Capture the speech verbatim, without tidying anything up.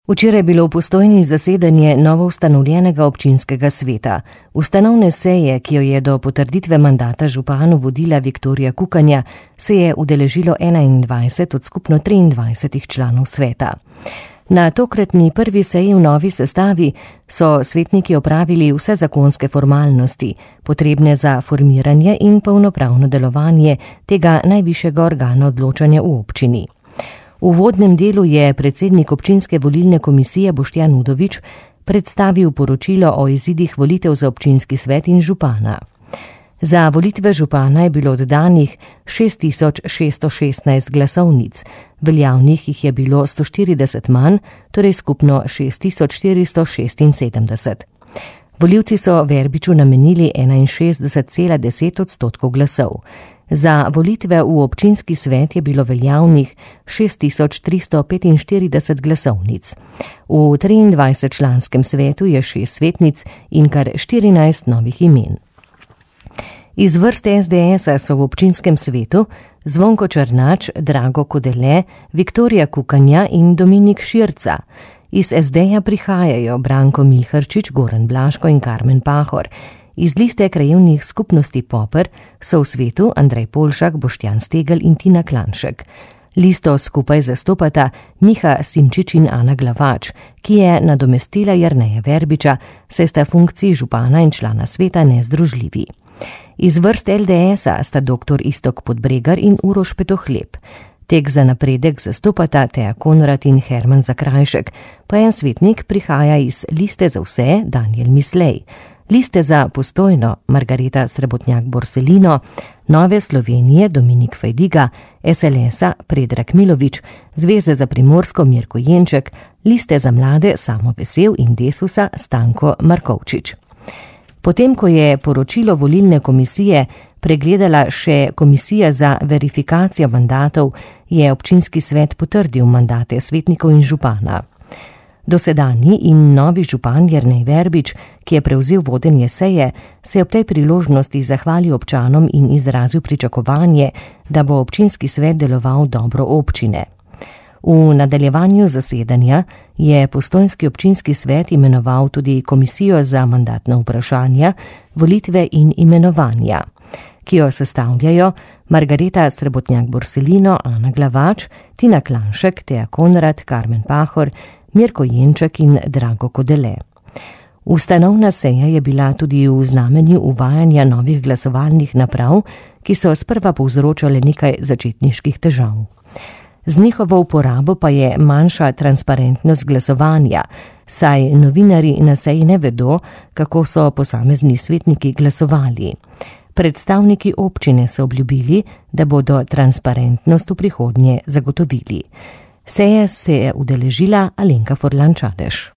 Včeraj je bilo v Postojni zasedanje novoustanovljenega občinskega sveta. Ustanovne seje, ki jo je do potrditve mandata županu vodila Viktorija Kukanja, se je udeležilo enaindvajset od skupno triindvajsetih članov sveta. Na tokratni prvi seji v novi sestavi so svetniki opravili vse zakonske formalnosti, potrebne za formiranje in polnopravno delovanje tega najvišjega organa odločanja v občini. V uvodnem delu je predsednik občinske volilne komisije Boštjan Udovič predstavil poročilo o izidih volitev za občinski svet in župana. Za volitve župana je bilo oddanih šest tisoč šeststo šestnajst glasovnic, veljavnih jih je bilo sto štirideset manj, torej skupno šest tisoč štiristo šestinsedemdeset. Volivci so Verbiču namenili enainšestdeset cela deset odstotkov glasov. Za volitve v občinski svet je bilo veljavnih šest tisoč tristo petinštirideset glasovnic. V triindvajsetčlanskem svetu je šest svetnic in kar štirinajst novih imen. Iz vrst es de esa so v občinskem svetu Zvonko Černač, Drago Kodele, Viktorija Kukanja in Dominik Širca. Iz es deja prihajajo Branko Milharčič, Goran Blaško in Karmen Pahor. Iz liste krajevnih skupnosti Poper so v svetu Andrej Polšak, Boštjan Stegel in Tina Klanšek. Listo skupaj zastopata Miha Simčič in Ana Glavač, ki je nadomestila Jerneja Verbiča, saj sta funkciji župana in člana sveta nezdružljivi. Iz vrst el de esa sta doktor Iztok Podbregar in Uroš Petohleb. Tek za napredek zastopata Teja Konrad in Herman Zakrajšek, pa en svetnik prihaja iz liste za vse Daniel Mislej. Liste za Postojno Margareta Srebotnjak-Borselino, Nove Slovenije Dominik Fajdiga, es el esa Predrag Milovič, Zveze za Primorsko Mirko Jenček, Liste za mlade Samo Vesel in Desusa Stanko Markovčič. Potem, ko je poročilo volilne komisije pregledala še komisija za verifikacijo mandatov, je občinski svet potrdil mandate svetnikov in župana. Dosedanji in novi župan Jernej Verbič, ki je prevzel vodenje seje, se je ob tej priložnosti zahvalil občanom in izrazil pričakovanje, da bo občinski svet deloval dobro občine. V nadaljevanju zasedanja je postojnski občinski svet imenoval tudi komisijo za mandatna vprašanja, volitve in imenovanja, ki jo sestavljajo Margareta Srebotnjak-Borselino, Ana Glavač, Tina Klanšek, Teja Konrad, Karmen Pahor, Mirko Jenček in Drago Kodele. Ustanovna seja je bila tudi v znamenju uvajanja novih glasovalnih naprav, ki so sprva povzročale nekaj začetniških težav. Z njihovo uporabo pa je manjša transparentnost glasovanja, saj novinarji na seji ne vedo, kako so posamezni svetniki glasovali. Predstavniki občine so obljubili, da bodo transparentnost v prihodnje zagotovili. Seje se je udeležila Alenka Forlan Čadež.